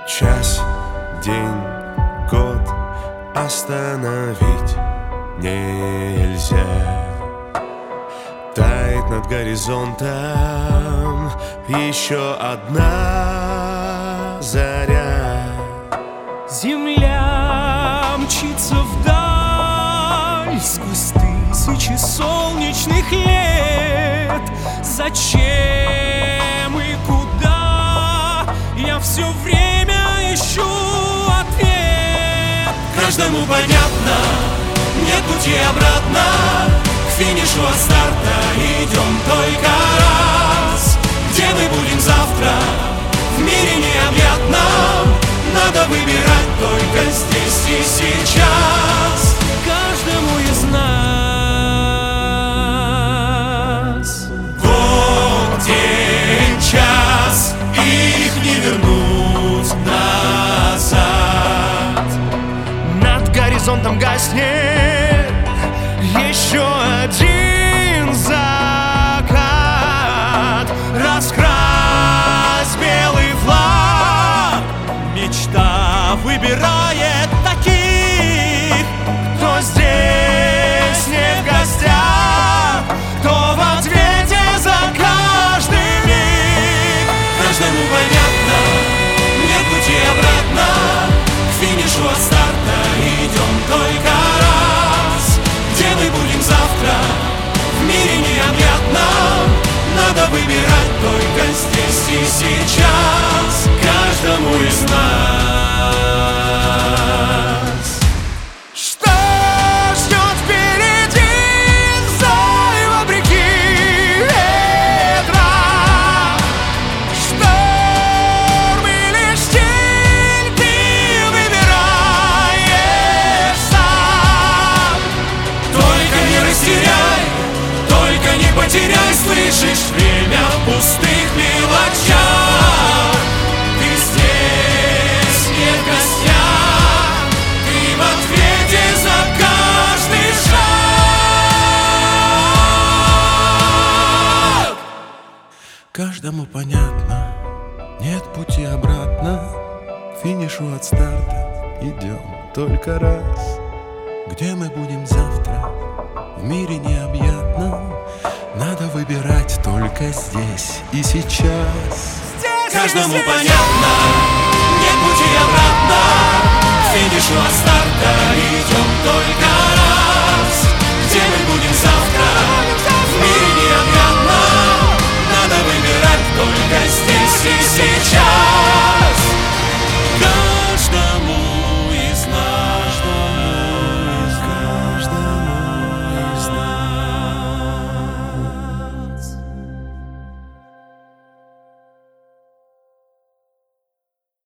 Час, день, год остановить нельзя. Тает над горизонтом еще одна заря. Земля мчится вдаль сквозь тысячи солнечных лет. Зачем и куда? Я все время ищу ответ. Каждому понятно, нет пути обратно. К финишу от старта идем только раз. Где мы будем завтра? В мире необъятном. Надо выбирать только здесь и сейчас. Каждому из нас. Год, день, час, их не вернуть назад. Над горизонтом гаснет еще один закат. Раскрась белый флаг. Мечта выбирает таких, кто здесь не в гостях, кто в ответе за каждый миг. Каждому понятно, нет пути обратно. К финишу от старта идем только раз. Где мы будем завтра? В мире необъятном. Надо выбирать только здесь и сейчас. Каждому из нас. Что ждет впереди, зай вопреки ветрам? Шторм или штиль, ты выбираешь сам. Только не растеряй, только не потеряй. Слышишь, время в пустых мелочах. Ты здесь не в гостях. Ты в ответе за каждый шаг. Каждому понятно, нет пути обратно. К финишу от старта идем только раз. Где мы будем завтра? В мире необъятном. Надо выбирать только здесь и сейчас. Каждому понятно, нет пути обратно. К финишу от старта идем только